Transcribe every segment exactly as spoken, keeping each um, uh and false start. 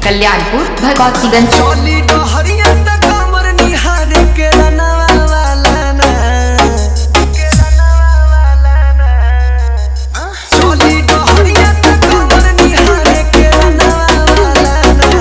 कल्याणपुर भगवतीगंज। चोली डोहरिया त कमर निहारे के रनवा वाला ना चोली डोहरिया त कमर निहारे के रनवा वाला ना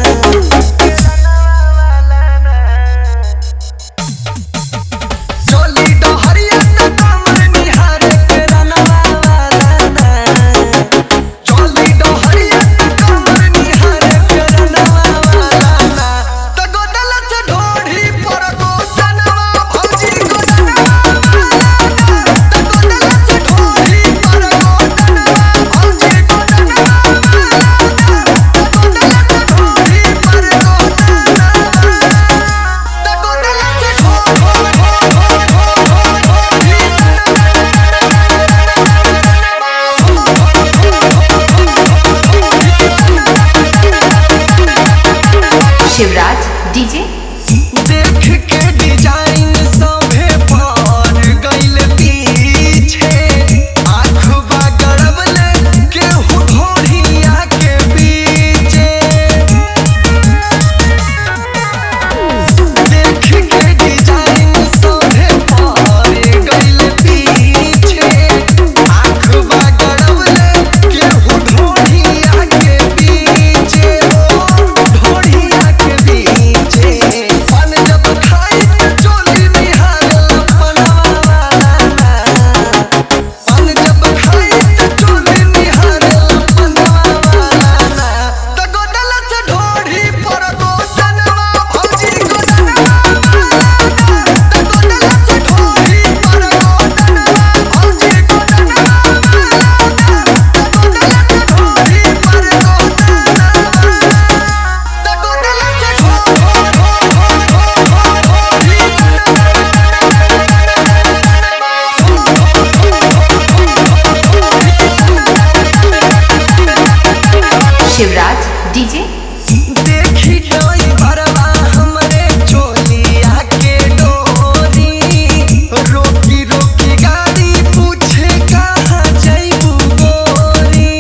चोली डोहरिया त कमर निहारे के रनवा वाला ना चोली डोहरिया त कमर निहारे के रनवा वाला ना त गोदल से ढोढ़ी पर गोदनवा भौजी गोदनवा त गोदल से ढोढ़ी पर गोदनवा भौजी गोदनवा त गोदल से ढोढ़ी पर गोदनवा त गोदल से शिवराज डीजे। देख के डिजाइन सभे पर गइल पीछे आँख बा गड़बले केहू ढोढ़िया के पीछे देख के डिजाइन सभे पर गइल पीछे आँख बा गड़बले केहू ढोढ़िया के पीछे ढोढ़िया के पीछे पान जब खाई त चोली निहारल पनवा वाला ना पान जब खाई त चोली निहारल पनवा वाला ना त गोदल से ढोढ़ी पर गोदनवा भौजी गोदनवा त गोदल से ढोढ़ी पर गोदनवा भौजी गोदनवा त गोदल से ढोढ़ी पर गोदनवा त गोदल से शिवराज डीजे। देखी कोई भरवा हमरे चोलिया के डोरी रोकी रोकी गाड़ी पूछे कहाँ जइबू गोरी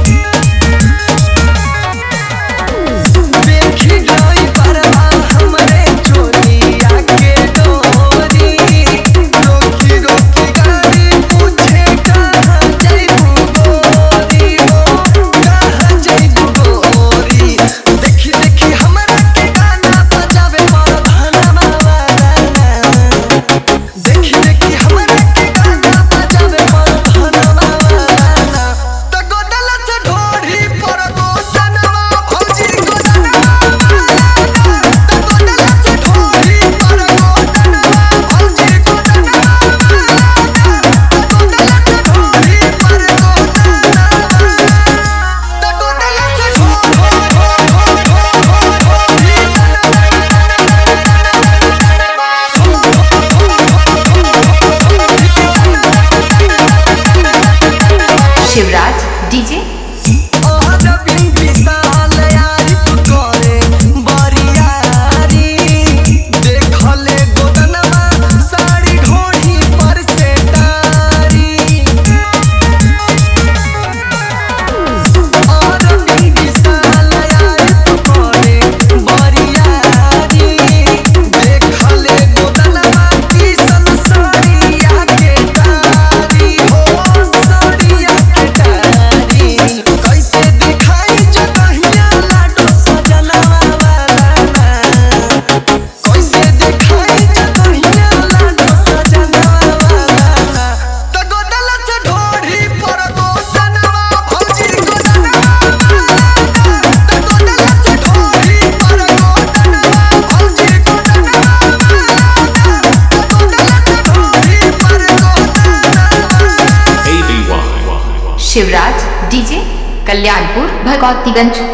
देखी कोई भरवा हमरे चोलिया के डोरी रोकी रोकी गाड़ी पूछे कहाँ जइबू गोरी हो कहाँ जइबू गोरी देखी देखी हमरा के गाना बजावे पर धनवा वाला ना देखी देखी हमरा के गाना बजावे पर धनवा वाला ना त गोदल से ढोढ़ी पर गोदनवा भौजी गोदनवा त गोदल से ढोढ़ी पर गोदनवा भौजी गोदनवा त गोदल से ढोढ़ी पर गोदनवा त गोदल शिवराज डीजे। और भी विशाल यारी तू करे बरियारी देखले गोदनवा साड़ी ढोढ़ी पर से तारी और भी विशाल यारी तू करे बरियारी देखले गोदनवा किसन साड़िया के तारी हो साड़िया के तारी कैसे दिखाई जगहिया लाडो सजनवा वाला ना कैसे दिखाई जगहिया लाडो सजनवा वाला ना त गोदल से ढोढ़ी पर गोदनवा भौजी गोदनवा त गोदल से ढोढ़ी पर गोदनवा भौजी गोदनवा त गोदल से ढोढ़ी पर गोदनवा A B Y Shivraj DJ, Kalyanpur Bhagwatiganj.